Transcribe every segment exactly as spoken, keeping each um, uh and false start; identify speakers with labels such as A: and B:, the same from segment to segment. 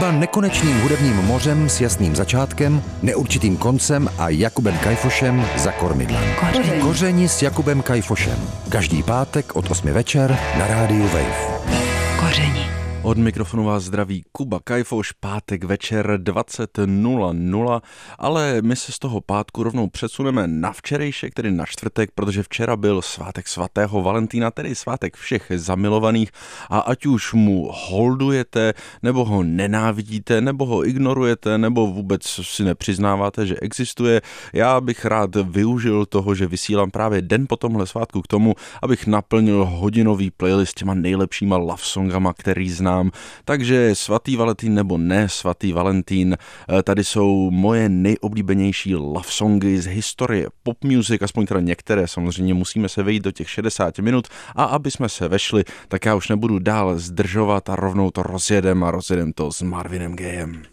A: Hudba nekonečným hudebním mořem s jasným začátkem, neurčitým koncem a Jakubem Kajfošem za kormidlem.
B: Koření.
A: Koření s Jakubem Kajfošem. Každý pátek od osmi večer na rádiu Wave.
B: Koření.
C: Od mikrofonu vás zdraví Kuba Kajfoš, pátek večer dvacet nula nula, ale my se z toho pátku rovnou přesuneme na včerejšek, tedy na čtvrtek, protože včera byl svátek svatého Valentína, tedy svátek všech zamilovaných a ať už mu holdujete, nebo ho nenávidíte, nebo ho ignorujete, nebo vůbec si nepřiznáváte, že existuje, já bych rád využil toho, že vysílám právě den po tomhle svátku k tomu, abych naplnil hodinový playlist těma nejlepšíma love songama, který znám. Takže svatý Valentín nebo ne svatý Valentín, tady jsou moje nejoblíbenější love songy z historie pop music, aspoň teda některé, samozřejmě musíme se vejít do těch šedesát minut a aby jsme se vešli, tak já už nebudu dál zdržovat a rovnou to rozjedem a rozjedem to s Marvinem Gayem.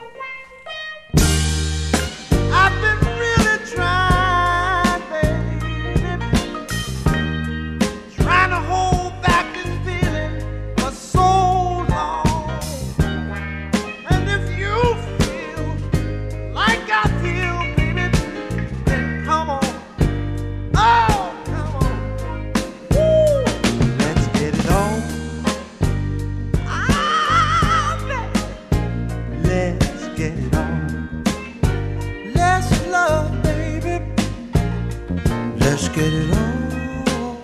D: Get it on,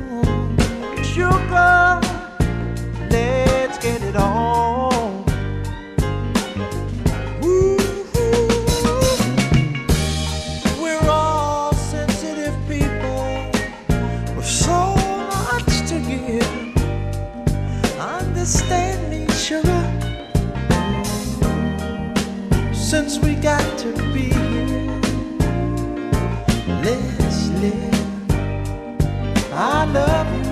D: sugar, let's get it on. Ooh, we're all sensitive people with so much to give. Understand me, sugar, since we got to be here, let's live. I love you.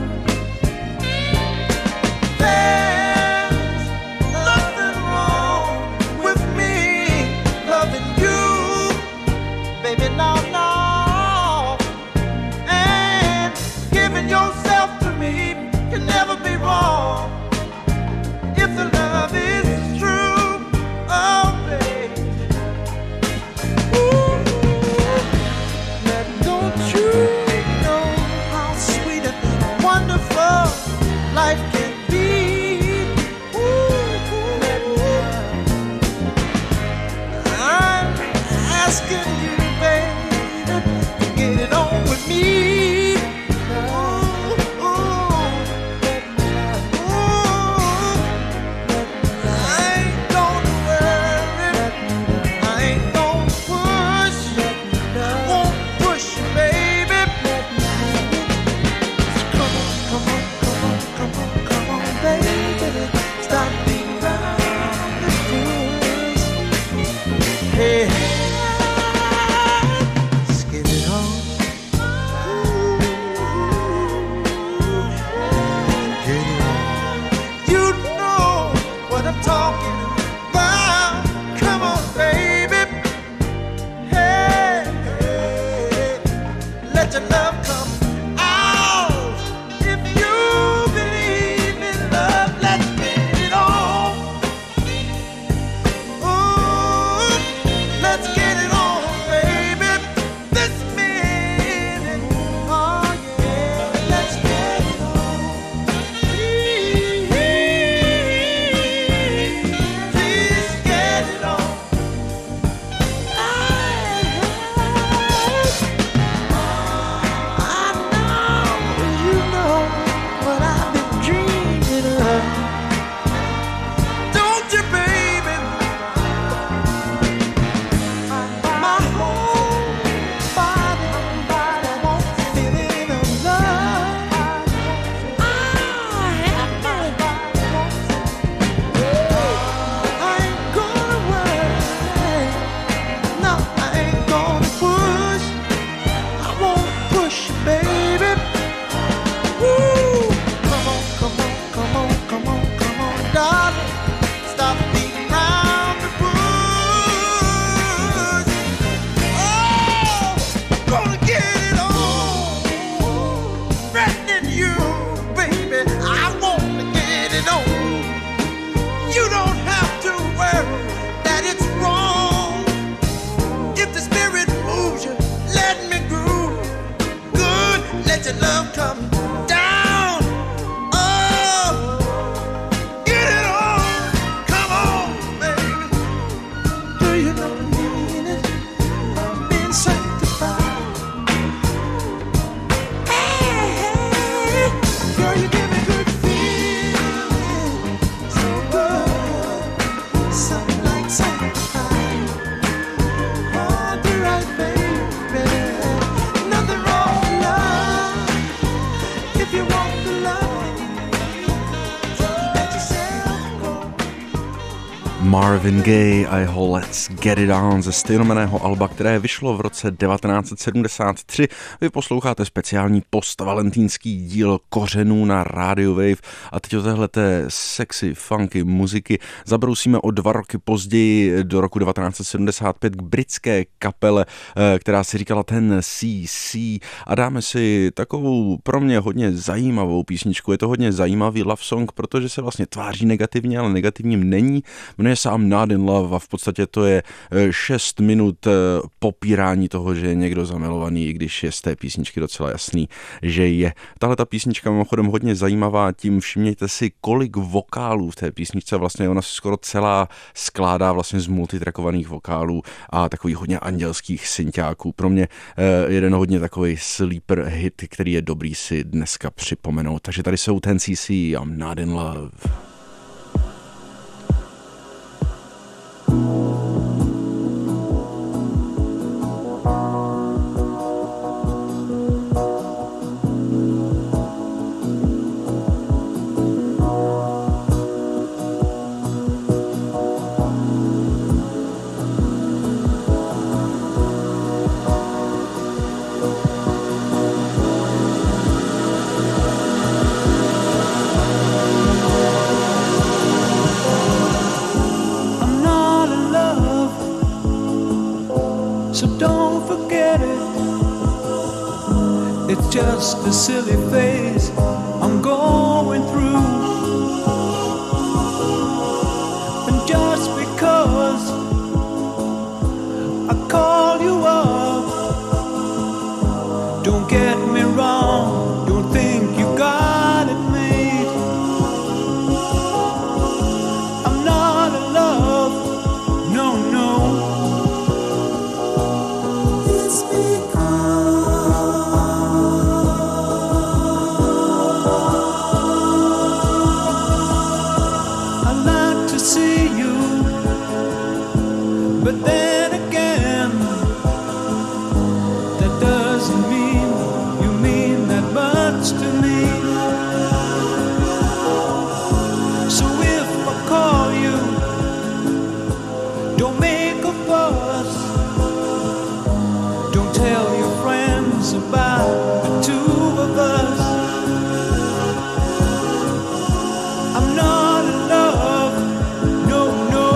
D: There's nothing wrong with me loving you, baby, no, no. And giving yourself to me can never be wrong if the love is true, oh baby. Ooh, now don't you
C: Marvin Gaye a jeho Let's Get It On ze stejnojmenného alba, které vyšlo v roce devatenáct set sedmdesát tři. Vy posloucháte speciální postvalentýnský díl Kořenů na Radio Wave a teď o téhleté sexy, funky muziky zabrousíme o dva roky později do roku devatenáct set sedmdesát pět k britské kapele, která si říkala ten C C a dáme si takovou pro mě hodně zajímavou písničku. Je to hodně zajímavý love song, protože se vlastně tváří negativně, ale negativním není. Jmenuje se I'm Not in Love a v podstatě to je šest minut popírání toho, že je někdo zamilovaný, i když je z té písničky docela jasný, že je. Tahle ta písnička mimochodem hodně zajímavá, tím všimněte si, kolik vokálů v té písničce, vlastně ona se skoro celá skládá vlastně z multitrackovaných vokálů a takových hodně andělských synťáků. Pro mě jeden hodně takový sleeper hit, který je dobrý si dneska připomenout. Takže tady jsou ten C C, I'm Not in Love.
D: It's just a silly phase I'm going through. And just because I call you up, don't get me wrong, don't think you got it made. I'm not in love, no, no. It's because but then again, that doesn't mean you mean that much to me. So if I call you, don't make a fuss. Don't tell your friends about the two of us. I'm not in love, no, no.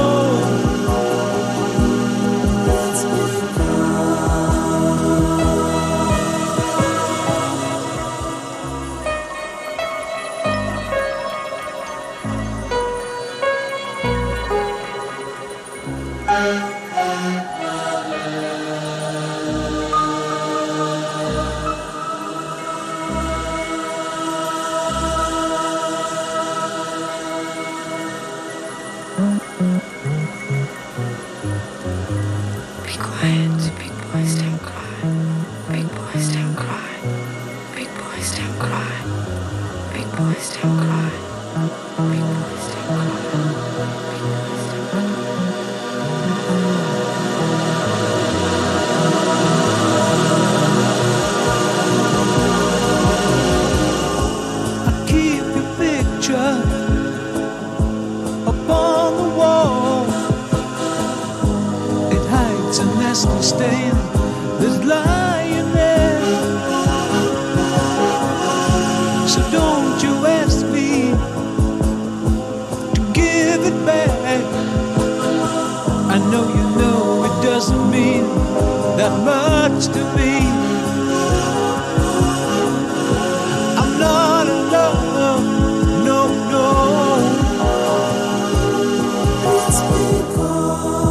D: Stain that's lying there. So don't you ask me to give it back. I know you know it doesn't mean that much to me. I'm not in love, no, no. It's because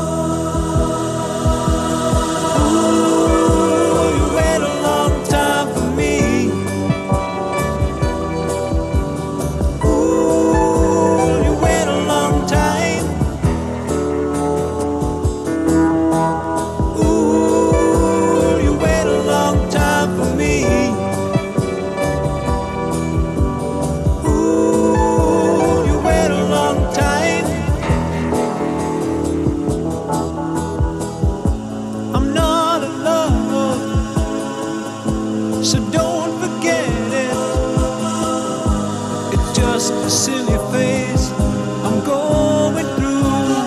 D: so don't forget it. It's just a silly phase I'm going through.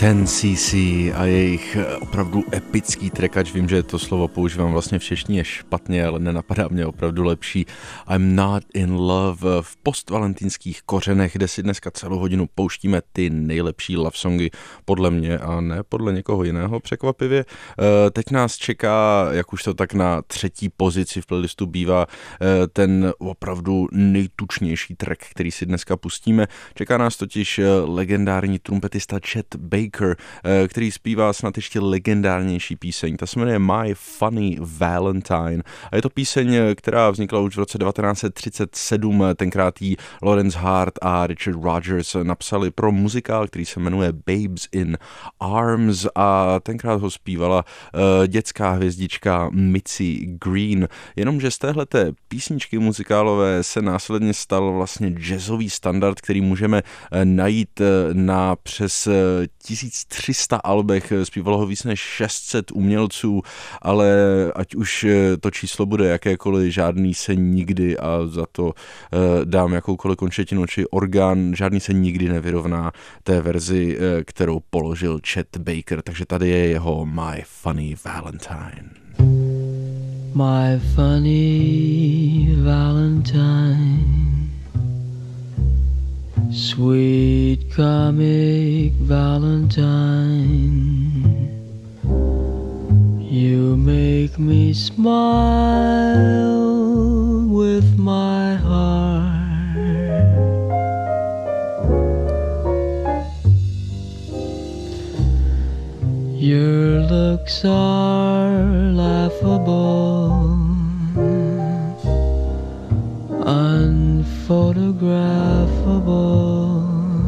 C: ten C C a jejich opravdu epický trekač. Vím, že to slovo používám vlastně v češtině špatně, ale nenapadá mě opravdu lepší. I'm not in love v postvalentínských kořenech, kde si dneska celou hodinu pouštíme ty nejlepší love songy podle mě a ne podle někoho jiného překvapivě. Teď nás čeká, jak už to tak na třetí pozici v playlistu bývá, ten opravdu nejtučnější track, který si dneska pustíme. Čeká nás totiž legendární trumpetista Chet Baker, který zpívá snad ještě legendárnější píseň. Ta se jmenuje My Funny Valentine a je to píseň, která vznikla už v roce devatenáct set třicet sedm. Tenkrát jí Lawrence Hart a Richard Rodgers napsali pro muzikál, který se jmenuje Babes in Arms a tenkrát ho zpívala uh, dětská hvězdička Mitzi Green. Jenomže z téhleté písničky muzikálové se následně stal vlastně jazzový standard, který můžeme uh, najít uh, na přes uh, tisíc tři sta albech, zpívalo ho víc než šest set umělců, ale ať už to číslo bude jakékoliv, žádný se nikdy, a za to dám jakoukoliv končetinu či orgán, žádný se nikdy nevyrovná té verzi, kterou položil Chet Baker, takže tady je jeho My Funny Valentine.
B: My funny Valentine, sweet comic Valentine, you make me smile with my heart. Your looks are laughable, unphotographable,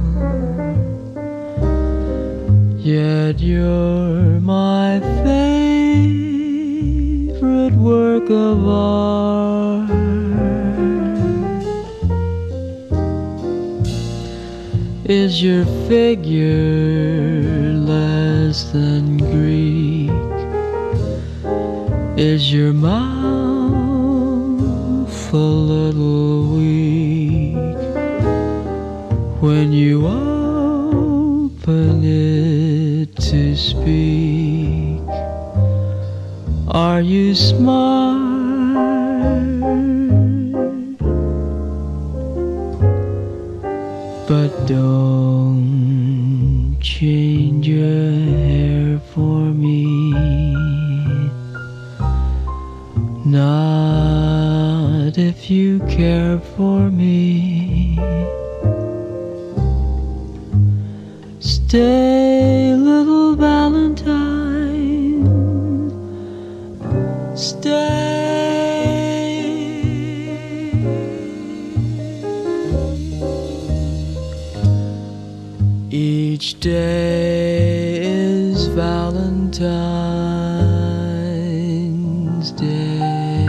B: yet you're my favorite work of art. Is your figure less than Greek? Is your mouth a little weak when you open it to speak? Are you smart? But don't change your hair for me, not if you care for me. Stay, little Valentine, stay. Each day is Valentine's Day.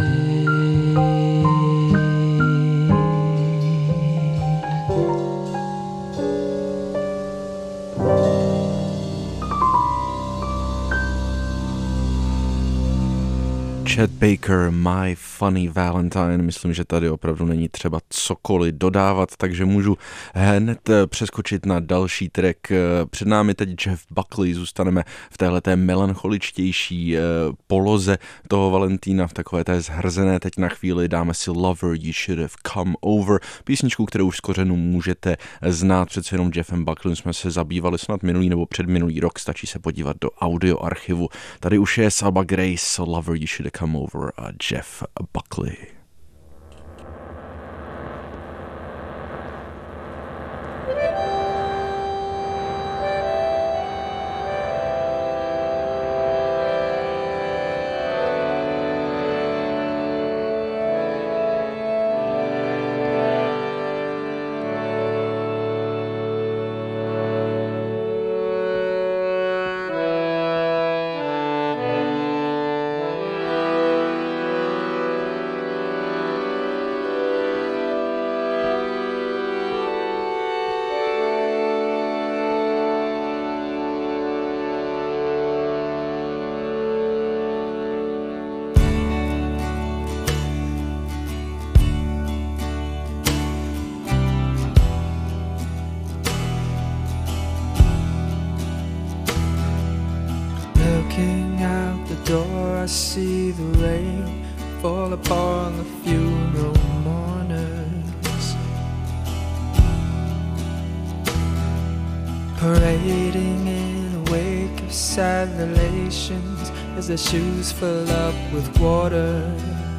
C: Chet Baker, My Funny Valentine. Myslím, že tady opravdu není třeba cokoliv dodávat, takže můžu hned přeskočit na další track. Před námi teď Jeff Buckley, zůstaneme v téhleté melancholičtější poloze toho Valentína, v takové té zhrzené. Teď na chvíli dáme si Lover, You Should Have Come Over, písničku, kterou už z kořenů můžete znát. Přece jenom Jeffem Buckley jsme se zabývali snad minulý nebo předminulý rok, stačí se podívat do audio archivu. Tady už je Saba Grace, Lover, You Should Have Come Over a Jeff Buckley.
B: Thank
E: I see the rain fall upon the funeral mourners, parading in a wake of sad relations as their shoes fill up with water.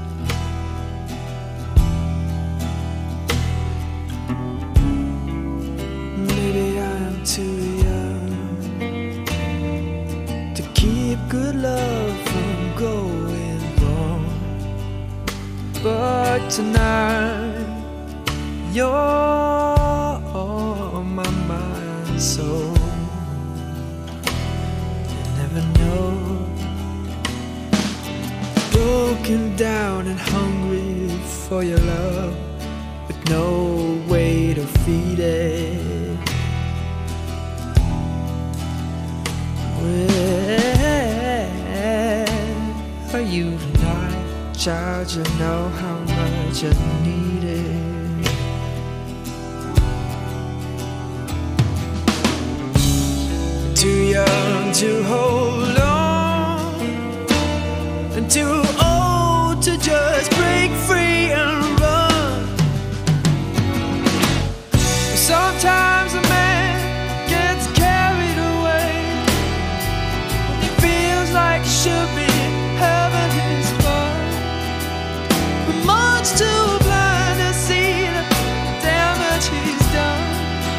E: Maybe I'm too young to keep good love from going wrong, but tonight you're on my mind, so you never know. Broken down and hungry for your love, with no way to feed it. Where are you tonight, child? You know how much I need it. Too young to hold on, and too old to just break free and run. Sometimes a man gets carried away, he feels like he should be having his fun, but much too blind to see the damage he's done.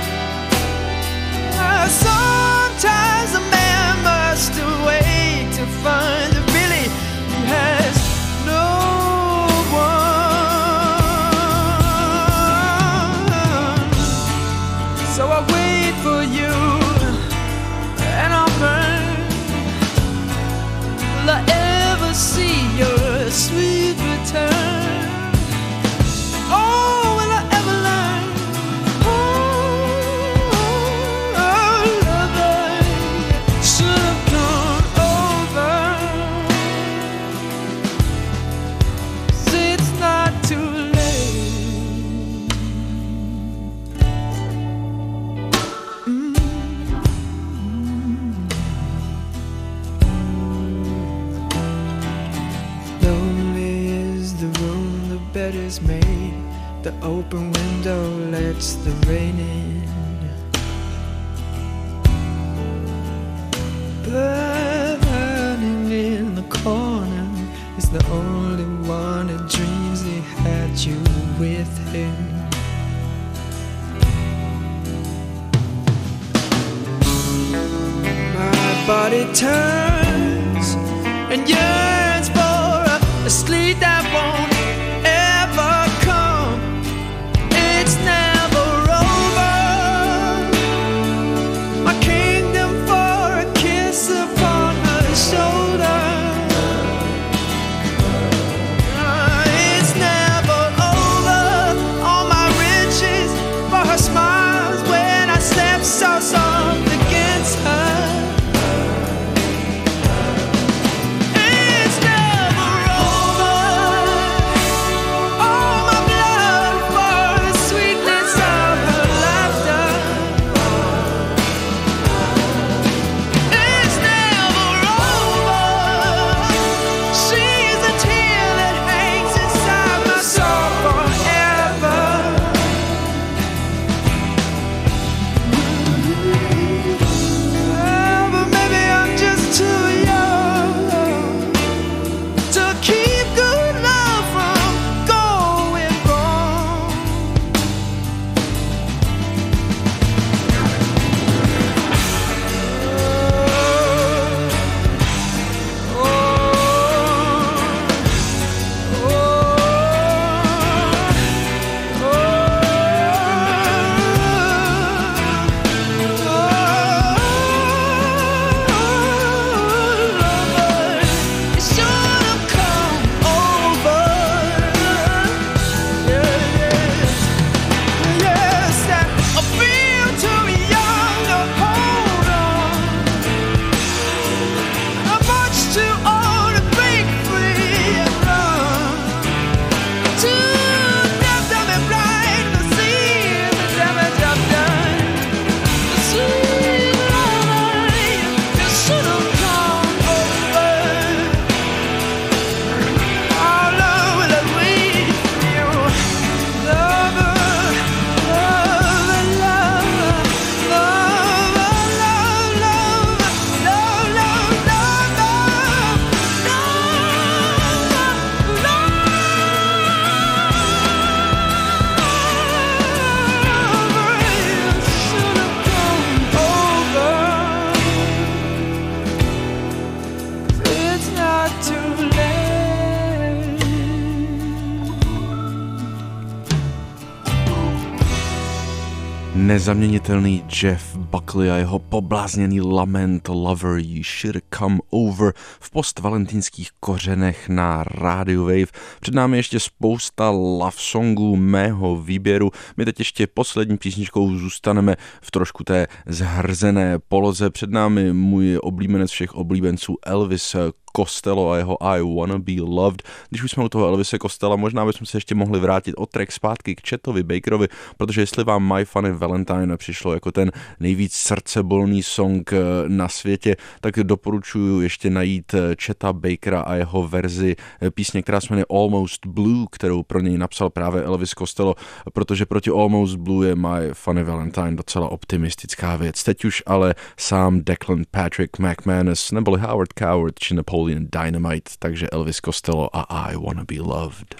E: Uh, Sometimes a man must wait to find that really he has no one. So I wait for you, and I'll burn. Will I ever see your sweet return? Oh, will I ever learn? Oh, love that should have gone over. See, it's not too late. Mm. Lonely is the room, the bed is made, the open window lets the rain in. Burning in the corner is the only one that dreams he had you with him. My body turns and yearns for a, a sleep that won't ever come. It's never over. My kingdom for a kiss upon her shoulder. Uh, It's never over. All my riches for her smiles when I slept so soft against her.
C: Nezaměnitelný Jeff Buckley a jeho poblázněný lament Lover You Should Come Over v postvalentínských kořenech na Radio Wave. Před námi ještě spousta love songů mého výběru. My teď ještě poslední písničkou zůstaneme v trošku té zhrzené poloze. Před námi můj oblíbenec všech oblíbenců Elvis Costello a jeho I Wanna Be Loved. Když už jsme u toho Elvise Costello, možná bychom se ještě mohli vrátit o track zpátky k Chetovi Bakerovi, protože jestli vám My Funny Valentine přišlo jako ten nejvíc srdcebolný song na světě, tak doporučuji ještě najít Cheta Bakera a jeho verzi písně, která se jmenuje Almost Blue, kterou pro něj napsal právě Elvis Costello, protože proti Almost Blue je My Funny Valentine docela optimistická věc. Teď už ale sám Declan Patrick McManus neboli Howard Coward či Napoleon Dynamite, takže Elvis Costello a I Wanna Be Loved.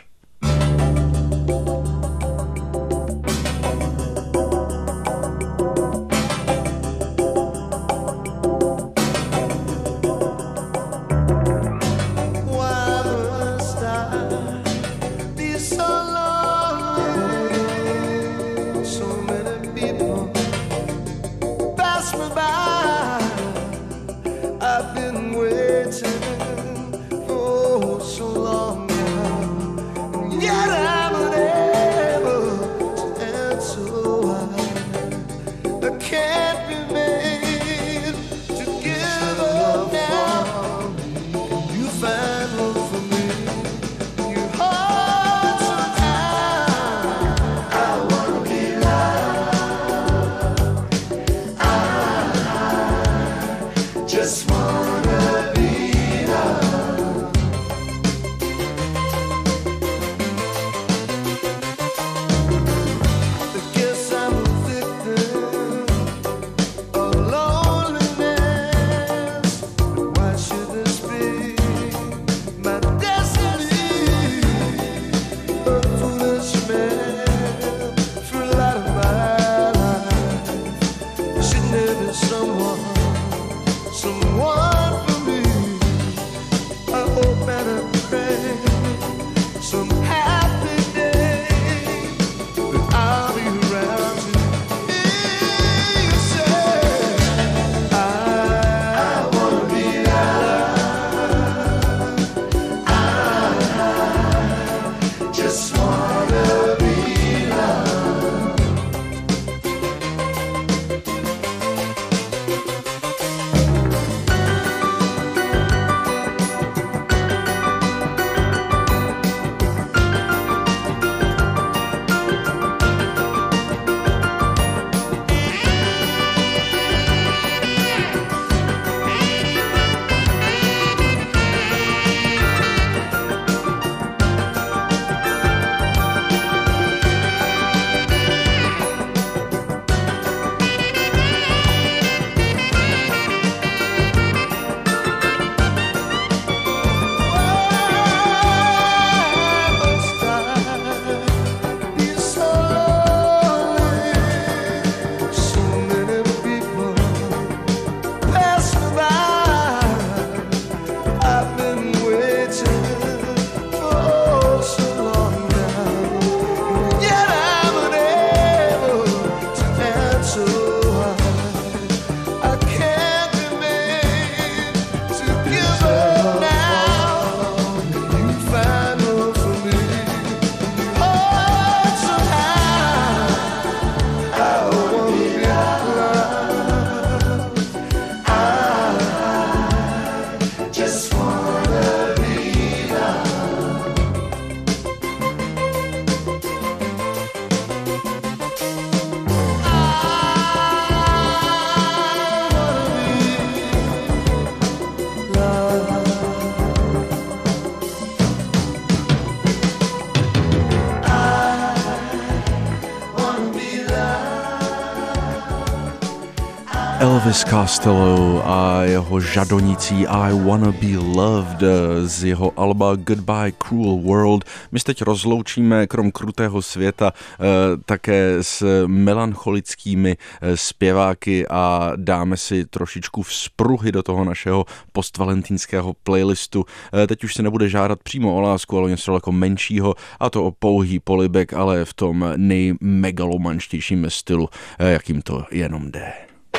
C: Elvis Costello a jeho žadonící I Wanna Be Loved z jeho alba Goodbye Cruel World. My se teď rozloučíme krom krutého světa také s melancholickými zpěváky a dáme si trošičku vzpruhy do toho našeho postvalentínského playlistu. Teď už se nebude žádat přímo o lásku, ale něco jako menšího, a to o pouhý polibek, ale v tom nejmegalomanštějším stylu, jakým to jenom jde.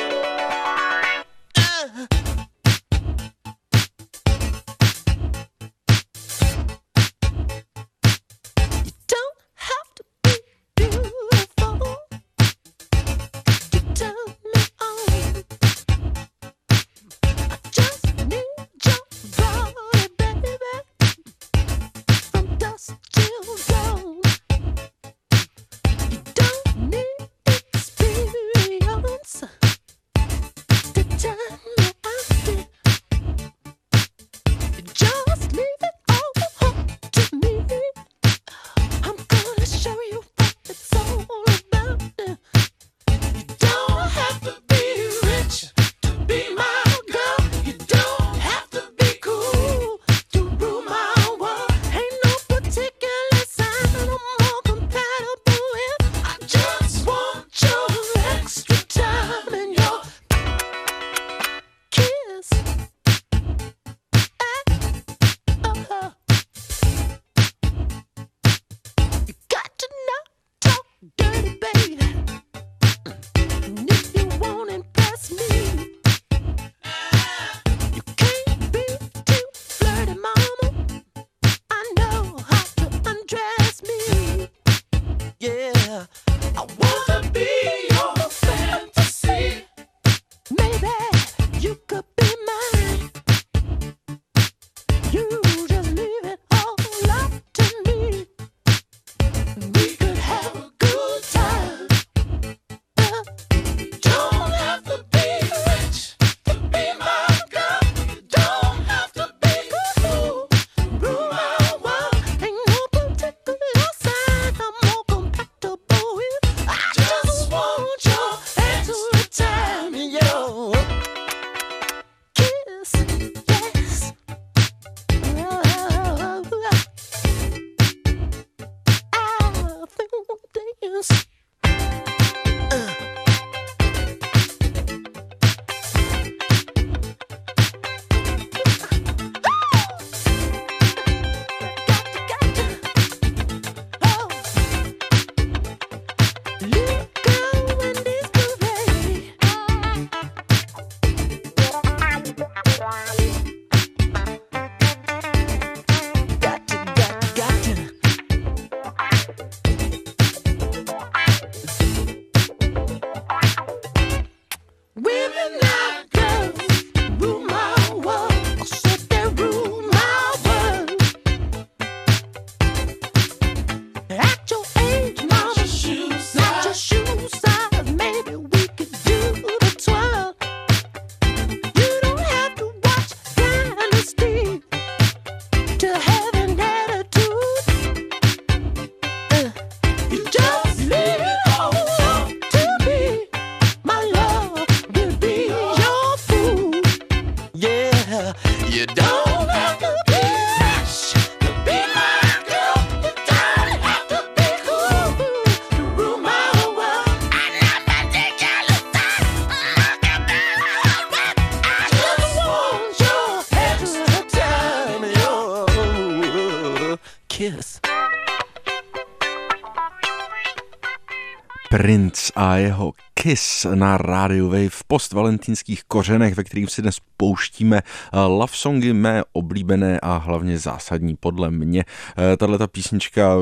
C: Prince a jeho Kiss na rádiu Wave v postvalentínských kořenech, ve kterých si dnes pouštíme love songy mé oblíbené a hlavně zásadní podle mě. Tahleta písnička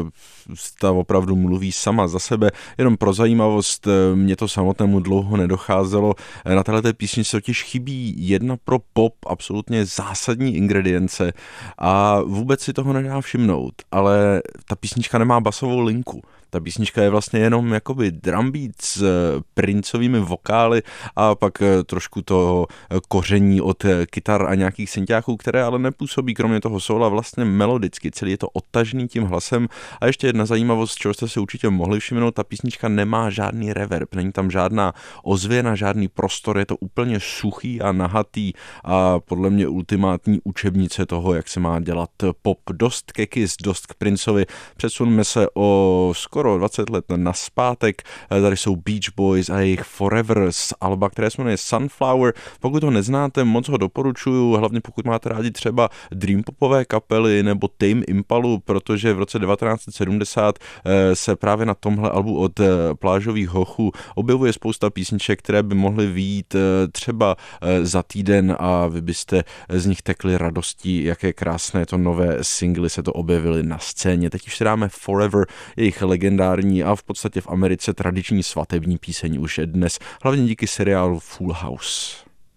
C: ta opravdu mluví sama za sebe, jenom pro zajímavost, mě to samotnému dlouho nedocházelo. Na téhleté písničce totiž chybí jedna pro pop absolutně zásadní ingredience a vůbec si toho nedá všimnout, ale ta písnička nemá basovou linku. Ta písnička je vlastně jenom jakoby drum beat s Princovými vokály a pak trošku toho koření od kytar a nějakých synťáků, které ale nepůsobí kromě toho sola vlastně melodicky. Celý je to odtažený tím hlasem. A ještě jedna zajímavost, čeho jste si určitě mohli všimnout, ta písnička nemá žádný reverb, není tam žádná ozvěna, žádný prostor, je to úplně suchý a nahatý a podle mě ultimátní učebnice toho, jak se má dělat pop. Dost ke Kiss, dost k Princeovi. Přesuneme se o skoro dvacet let nazpátek. Tady jsou Beach Boys a jejich Forever z alba, které se jmenuje Sunflower. Pokud ho neznáte, moc ho doporučuju, hlavně pokud máte rádi třeba dream popové kapely nebo Tame Impalu, protože v roce devatenáct set sedmdesát se právě na tomhle albu od Plážových hochů objevuje spousta písniček, které by mohly vyjít třeba za týden a vy byste z nich tekli radostí, jaké krásné to nové singly se to objevily na scéně. Teď už si dáme Forever, jejich legendární a v podstatě v Americe tradiční svatební píseň už dnes, hlavně díky seriálu Full House.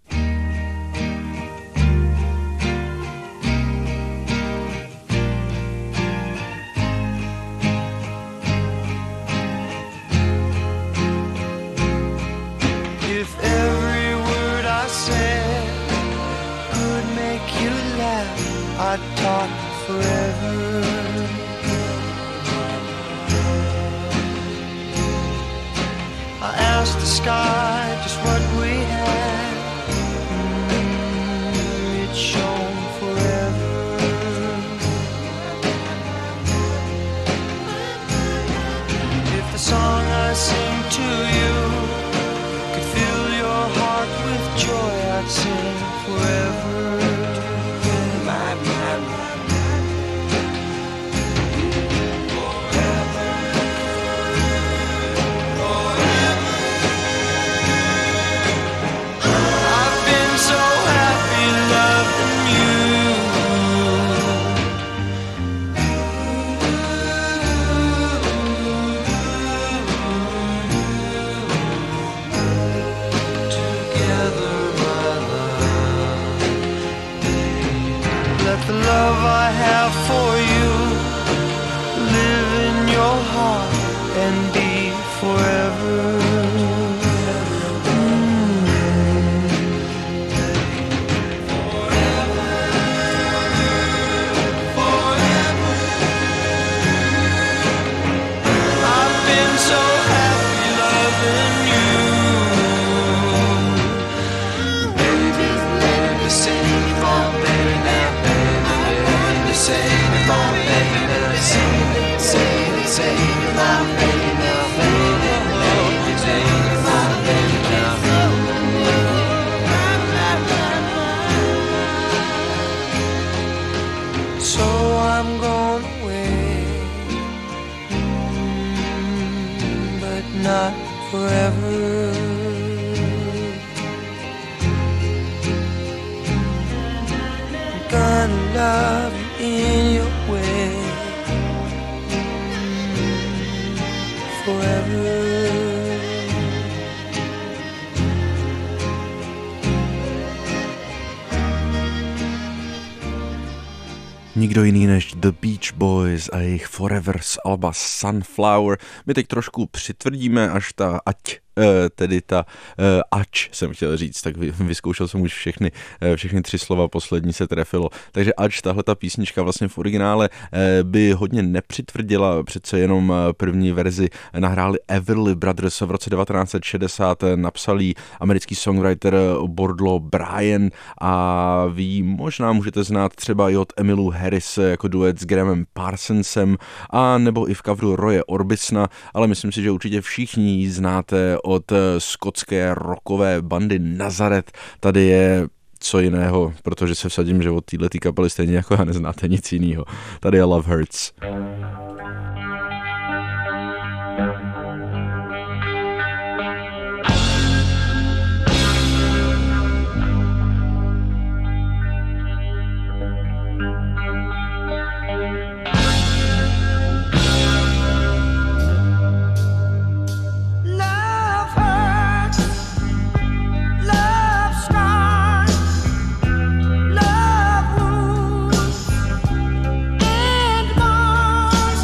E: If every word I said could make you laugh, I'd talk forever. I asked the sky just what we had, mm, it shone forever. If the song I sing to you could fill your heart with joy, I'd sing forever. My, my, my. The love I have for you live in your heart and be forever. Not forever. I'm gonna love you in your way forever.
C: Nikdo jiný než The Beach Boys a jejich Forever z alba Sunflower. My teď trošku přitvrdíme, až ta ať tedy ta ač jsem chtěl říct, tak vyzkoušel jsem už všechny, všechny tři slova, poslední se trefilo. Takže ač tahle ta písnička vlastně v originále by hodně nepřitvrdila, přece jenom první verzi nahráli Everly Brothers v roce devatenáct set šedesát, napsal jí americký songwriter Bordlo Bryan a vy možná můžete znát třeba i od Emmylou Harris jako duet s Grahamem Parsonsem a nebo i v coveru Roye Orbisona, ale myslím si, že určitě všichni ji znáte od skotské rockové bandy Nazareth. Tady je co jiného, protože se vsadím, že od této kapely stejně jako já neznáte nic jiného. Tady je Love Hurts.
E: Love wounds and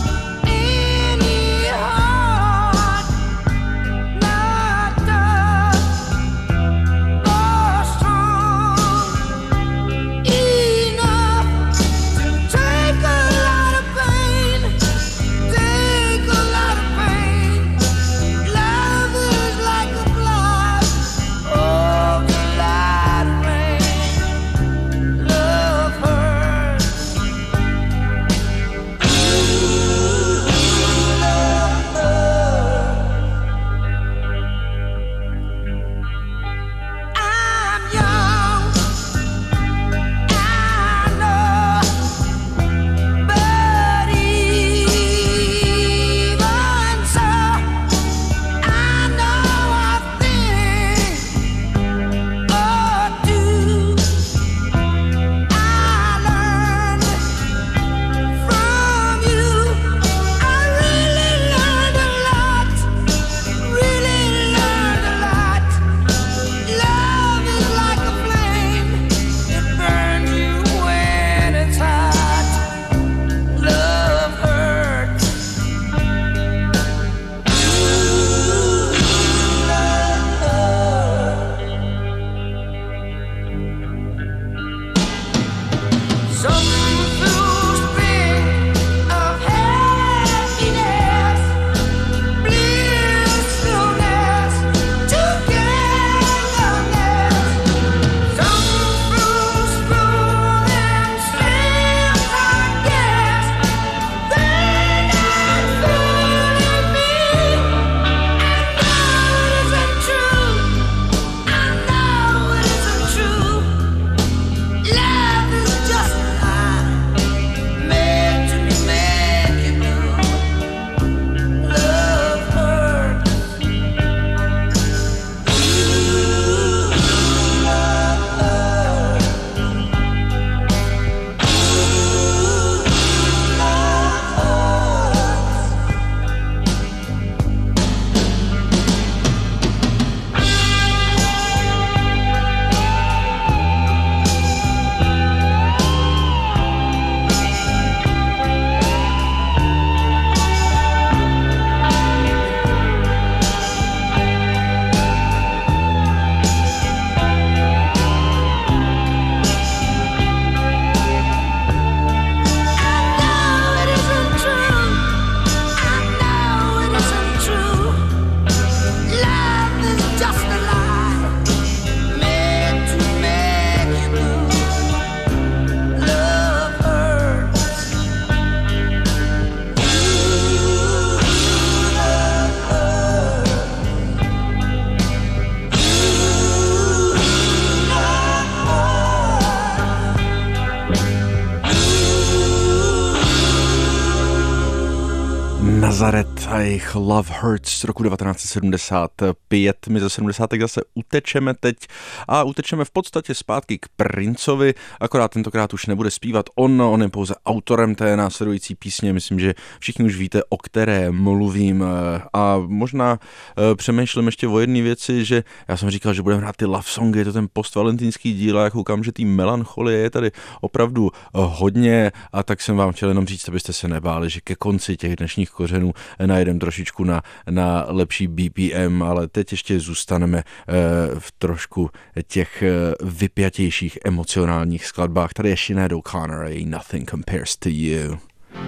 C: Nazareth a jejich Love Hurts z roku devatenáct set sedmdesát pět. My ze sedmdesátek zase utečeme teď a utečeme v podstatě zpátky k Princeovi, akorát tentokrát už nebude zpívat on, on je pouze autorem té následující písně, myslím, že všichni už víte, o které mluvím a možná přemýšlím ještě o jedné věci, že já jsem říkal, že budeme hrát ty love songy, je to ten postvalentýnský díl a já koukám, že té melancholie je tady opravdu hodně a tak jsem vám chtěl jenom říct, abyste se nebáli, že ke konci těch dnešních kořenů najedeme trošičku na, na lepší B P M, ale teď ještě zůstaneme uh, v trošku těch uh, vypjatějších emocionálních skladbách. Tady je Sinead O'Connor a Nothing Compares to You.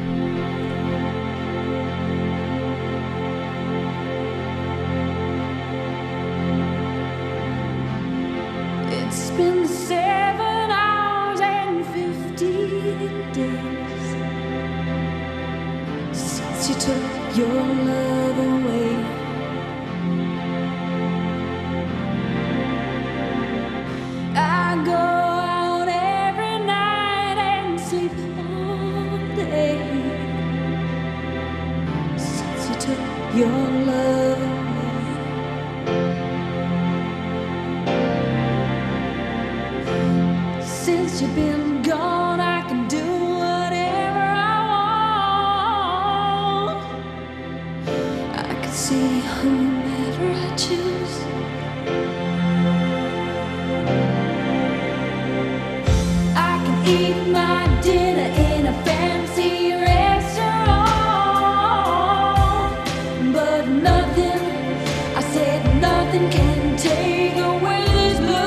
F: It's been seven hours and fifty days since you took your love away. I go out every night and sleep all day since you took your love away. Since you've been gone, I can do whatever I want. I can see whomever I choose. I can eat my dinner in a fancy restaurant, but nothing, I said nothing can take away this blues.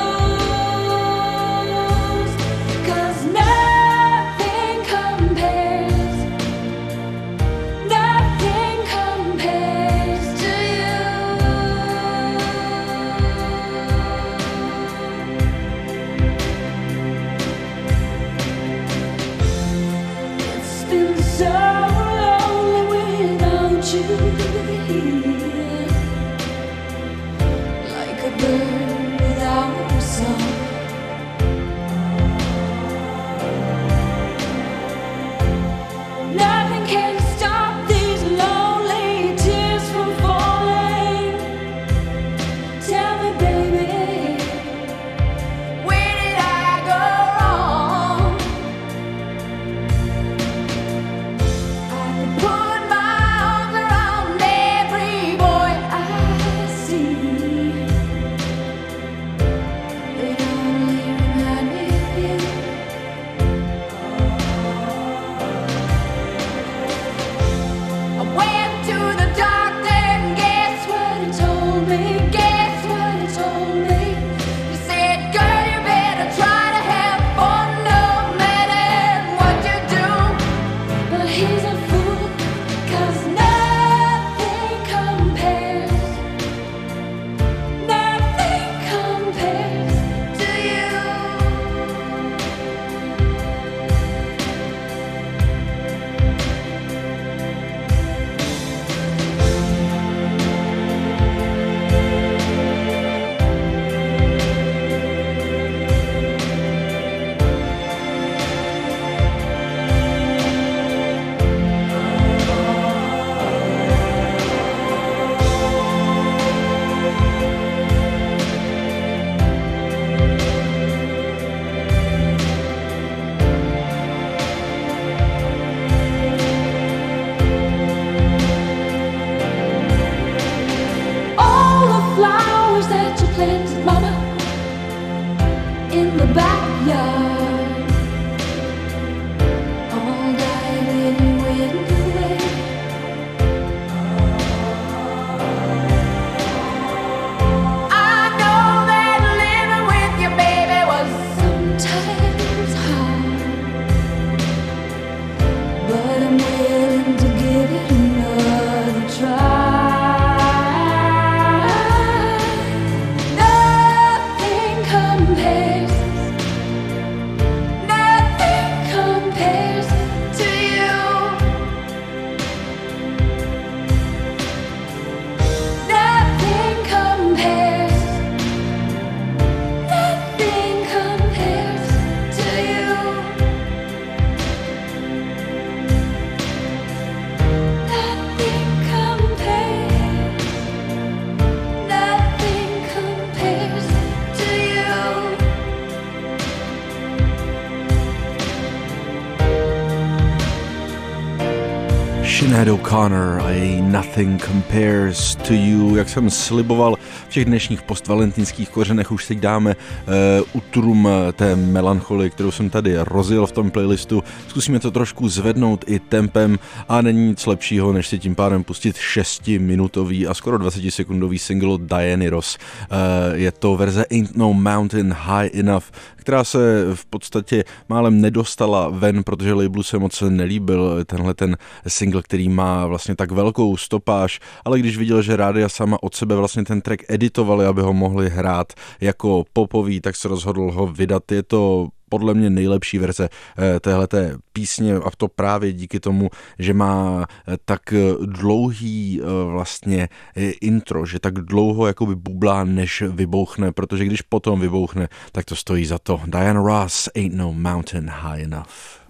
C: Sinéad O'Connor a její Nothing Compares to You. Jak jsem sliboval, v těch dnešních postvalentinských kořenech už teď dáme uh, utrum té melancholie, kterou jsem tady rozjel v tom playlistu. Zkusíme to trošku zvednout i tempem a není nic lepšího, než si tím pádem pustit šestiminutový a skoro dvacetisekundový single od Diany Ross. Uh, je to verze Ain't No Mountain High Enough, která se v podstatě málem nedostala ven, protože labelu se moc nelíbil tenhle ten single, který má vlastně tak velkou stopáž, ale když viděl, že rádia sama od sebe vlastně ten track editovali, aby ho mohli hrát jako popový, tak se rozhodl ho vydat. Je to podle mě nejlepší verze téhleté písně a to právě díky tomu, že má tak dlouhý vlastně intro, že tak dlouho jakoby bublá, než vybouchne, protože když potom vybouchne, tak to stojí za to. Diana Ross, Ain't No Mountain High Enough.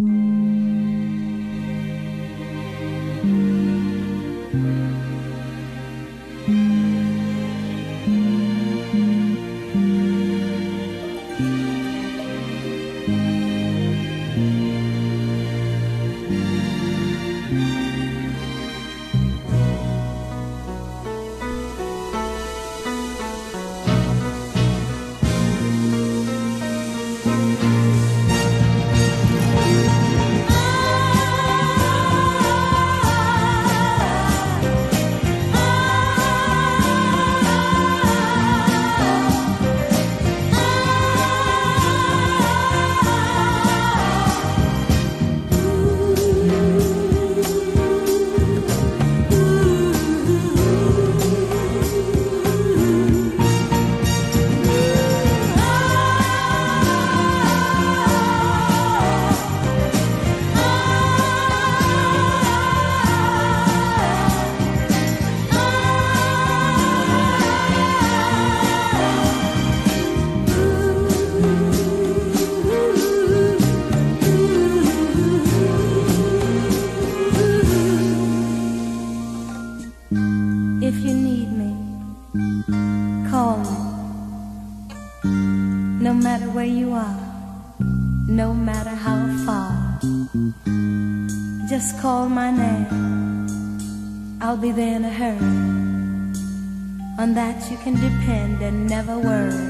F: Call my name, I'll be there in a hurry. On that you can depend and never worry.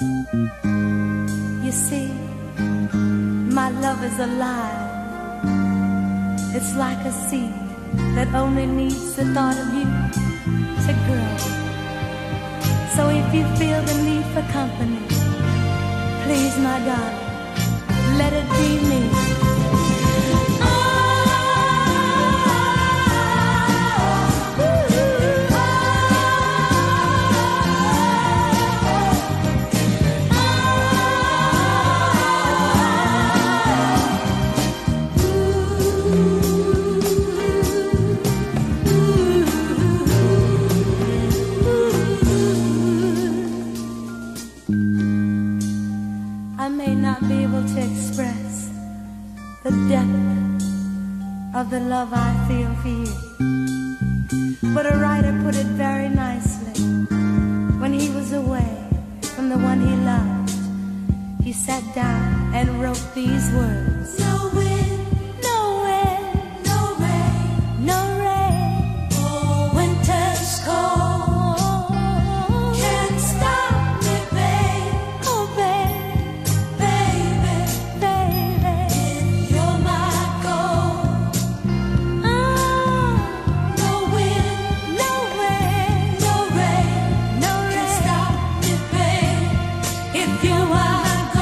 F: You see, my love is alive. It's like a seed that only needs the thought of you to grow. So if you feel the need for company, please, my darling, let it be me. Of the love I feel for you, but a writer put it very nicely. When he was away from the one he loved, he sat down and wrote these words. No wind, no wind, no rain, no rain. Oh, winter's cold can't stop me, babe. Oh, babe, baby, baby, you're my gold. No wind, no rain, no rain, no rain can stop me, babe. If you're my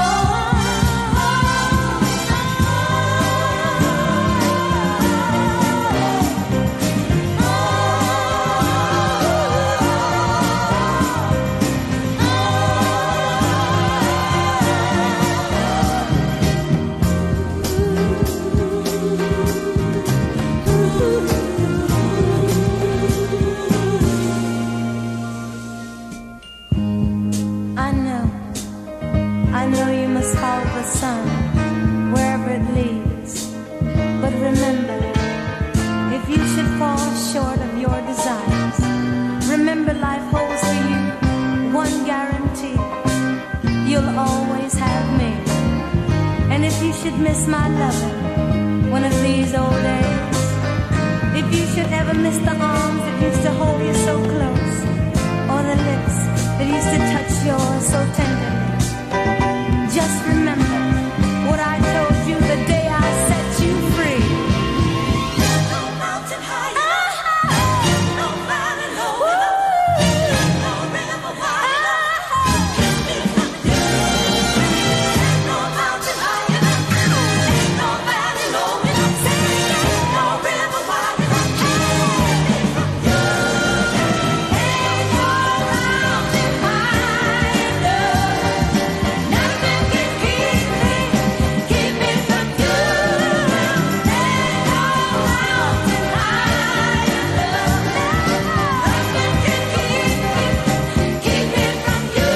F: sun, wherever it leads. But remember, if you should fall short of your desires, remember life holds for you one guarantee. You'll always have me. And if you should miss my loving one of these old days, If you should ever miss the arms that used to hold you so close, or the lips that used to touch yours so tenderly, just remember what I told you the day I set you free. There's no mountain high enough, no valley low enough, no river wide enough. Keep me from you. Ain't no mountain high enough, ain't no valley low enough, ain't no river wide enough. Keep me from you. Ain't no mountain high enough, nothing can keep me, keep me from you. Ain't no mountain high enough, nothing can keep me, keep me from you.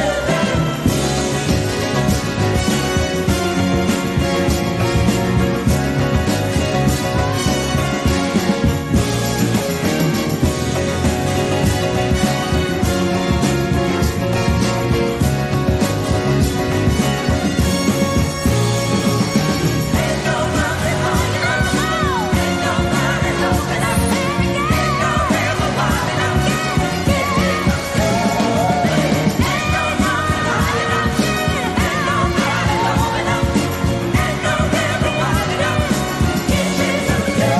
F: Ain't no mountain high enough, ain't no valley low enough, ain't no river wide enough. Keep me from you. Ain't no mountain high enough, ain't no valley low enough, ain't no river wide enough. Keep me from you.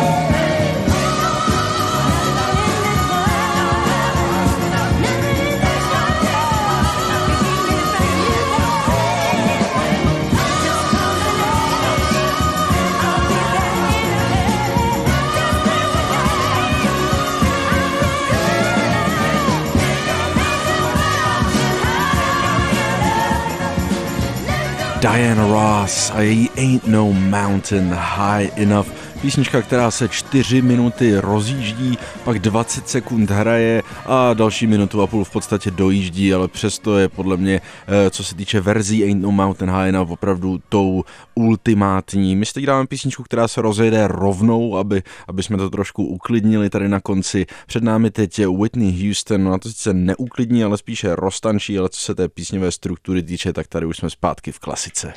C: Diana Ross a její Ain't No Mountain High Enough. Písnička, která se čtyři minuty rozjíždí, pak dvacet sekund hraje a další minutu a půl v podstatě dojíždí, ale přesto je podle mě, co se týče verzí Ain't No Mountain High Enough, opravdu tou ultimátní. My si teď dáme písničku, která se rozjede rovnou, aby, aby jsme to trošku uklidnili tady na konci. Před námi teď je Whitney Houston, no a to sice neuklidní, ale spíše roztančí, ale co se té písňové struktury týče, tak tady už jsme zpátky v klasice.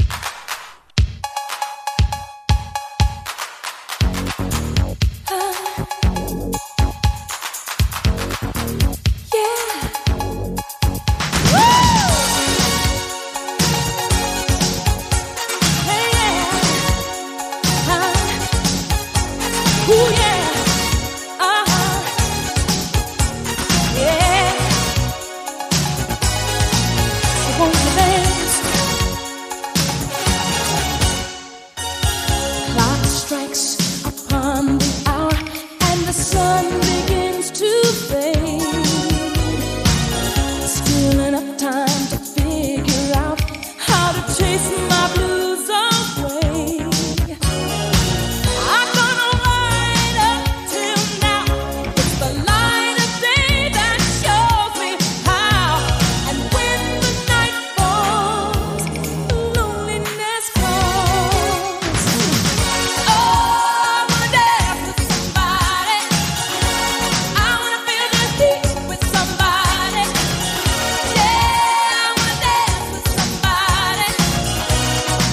G: Somebody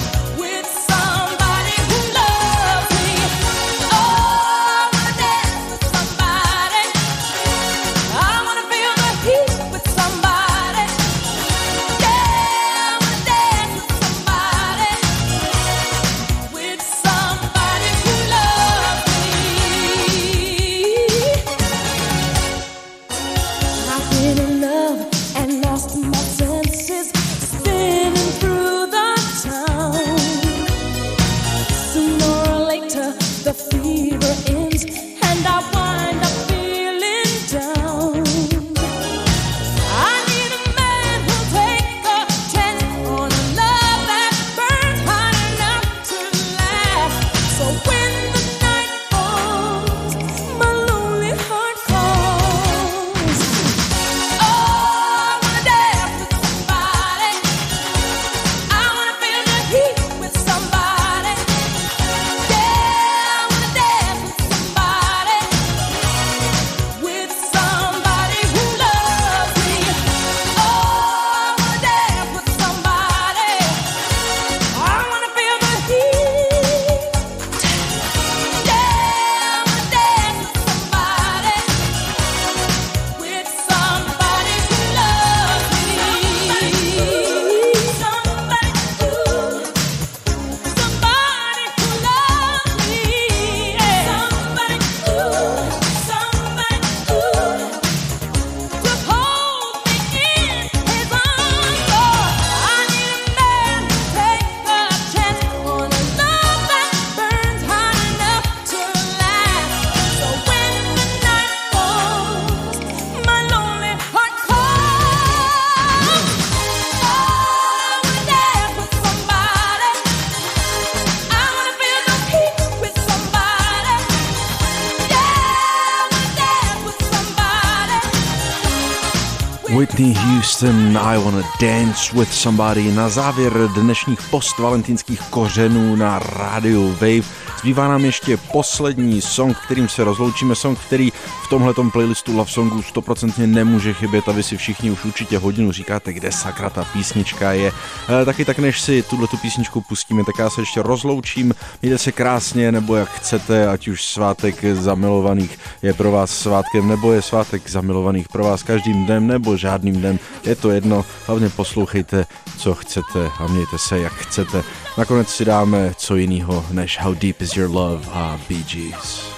C: Whitney Houston, I Wanna Dance With Somebody. Na závěr dnešních postvalentínských kořenů na rádiu Wave zbývá nám ještě poslední song, kterým se rozloučíme, song, který v tomhletom playlistu Love Songů stoprocentně nemůže chybět a vy si všichni už určitě hodinu říkáte, kde sakra ta písnička je. E, taky tak, než si tuhletu písničku pustíme, tak já se ještě rozloučím. Mějte se krásně, nebo jak chcete, ať už svátek zamilovaných je pro vás svátkem, nebo je svátek zamilovaných pro vás každým dnem, nebo žádným dnem, je to jedno, hlavně poslouchejte, co chcete a mějte se, jak chcete. Nakonec si dáme co jinýho než How Deep Is Your Love a Bee Gees.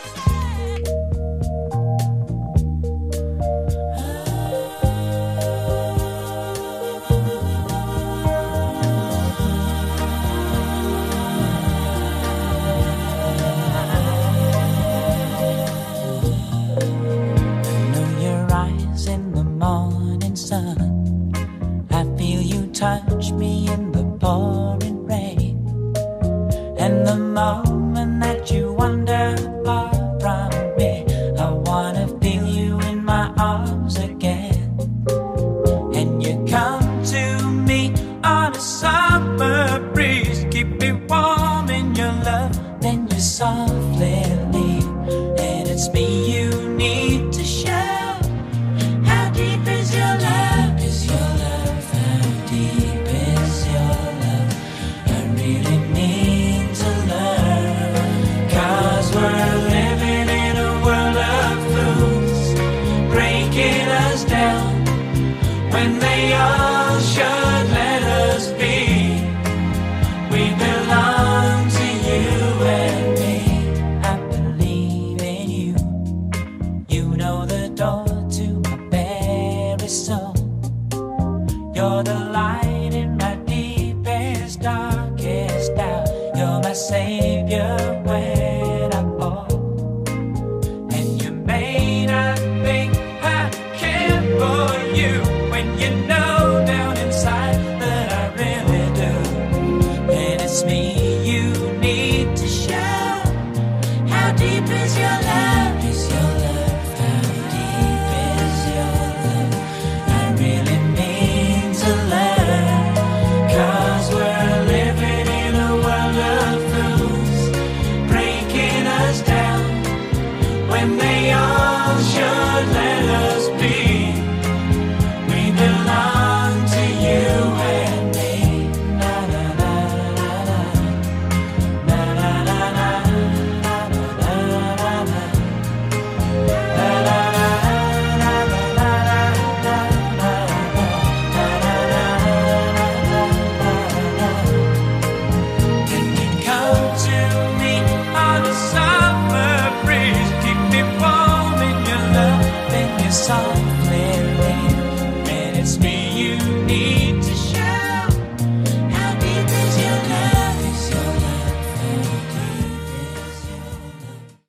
G: Touch me in the pouring rain, and the moment that you wander far from me, I wanna feel you in my arms again. And you come to me on a summer breeze, keep me warm in your love, then you softly leave, and it's me you need to show. How deep is your love? When they all should let us be, we belong to you and me. I believe in you. You know the door to my very soul. You're the light in my deepest, darkest doubt. You're my savior when I fall. And you may not think I care for you, when you know down inside that I really do. And it's me